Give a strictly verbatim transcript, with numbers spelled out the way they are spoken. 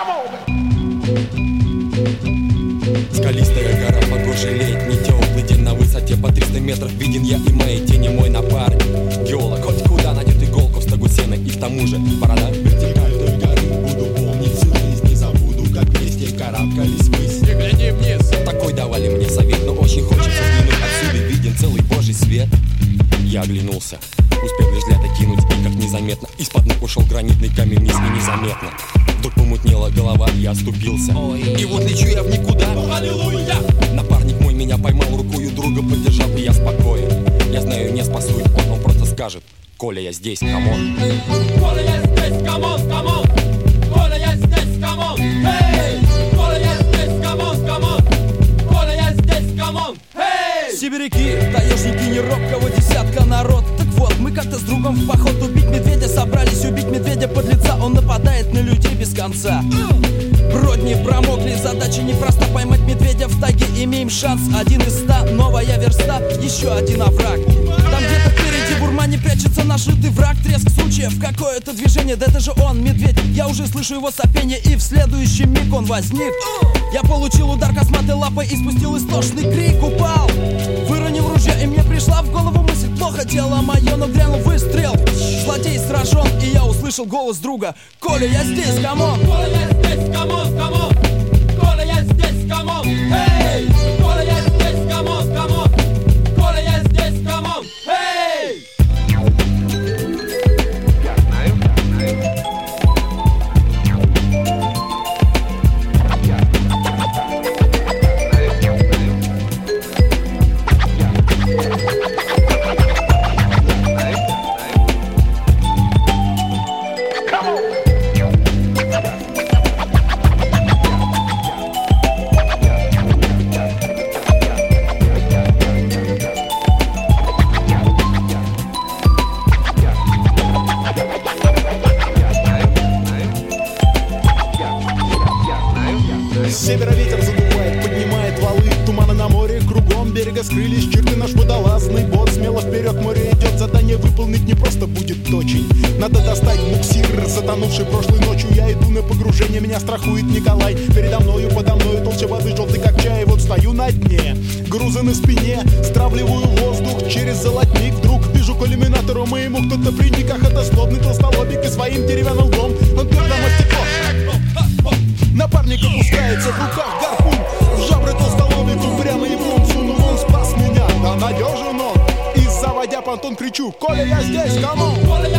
Скалистая гора, погожий летний теплый день. На высоте по триста метров виден я и мои тени. Мой напарник, геолог, хоть куда найдет иголку в стогу сена. И к тому же борода вертикальной горы. Буду помнить всю жизнь, не забуду, как вместе карабкались ввысь. Не гляди вниз. Такой давали мне совет, но очень хочется взглянуть. Отсюда виден целый божий свет. Я оглянулся, успел лишь взгляд окинуть, и как незаметно из-под ног ушел гранитный камень вниз, и незаметно вдруг помутнела голова, я оступился. Ой. И вот лечу я в никуда. Аллилуйя! Напарник мой меня поймал рукою, друга поддержал, и я спокоен. Я знаю, не спасует он, он просто скажет: Коля, я здесь, камон. Коля, я здесь, камон, камон. Коля, я здесь, камон. Эй! Коля, я здесь, камон, камон. Коля, я здесь, камон. Эй! Сибиряки, таежники, не робкого десятка народ. Так вот, мы как-то с другом в поход убить медведя собрались, убить медведя подлеца. Он нападает на людей без конца. Бродни промокли, задача непроста. Поймать медведя в тайге, имеем шанс. Один из ста, новая верста, еще один овраг. Там где-то впереди в урмане прячется наш лютый враг. Треск случаев, какое-то движение, да это же он, медведь. Я уже слышу его сопение, и в следующий миг он возник. Я получил удар косматой лапой и спустил истошный крик. Упал, выронил ружье, и мне пришла в голову мысль: плохо дело мое, но грянул выстрел. Злодей сражен, и я услышал голос друга: Коля, я здесь, камон. Коля, я здесь, камон, камон. Коля, я здесь, камон. Эй! Коля, я здесь, камон, камон. Коля, я здесь, камон. Эй! Севера ветер задувает, поднимает валы, туманы на море, кругом берега скрылись черты. Наш водолазный бот смело вперед, море идет, задание выполнить не просто будет очень. Надо достать буксир, затонувший прошлой ночью. Я иду на погружение, меня страхует Николай. Передо мною, подо мною толща воды, желтый как чай. Вот стою на дне, грузы на спине, стравливаю воздух через золотник. Вдруг вижу к иллюминатору моему кто-то приник. Ах, это злобный толстолобик и своим деревянным лбом он бьет нам о стекло. Напарник опускается, в руках гарпун, в жабры толстолобику прямо ему он сунул. Он спас меня, да надежен он. И заводя понтон кричу: Коля, я здесь, камон.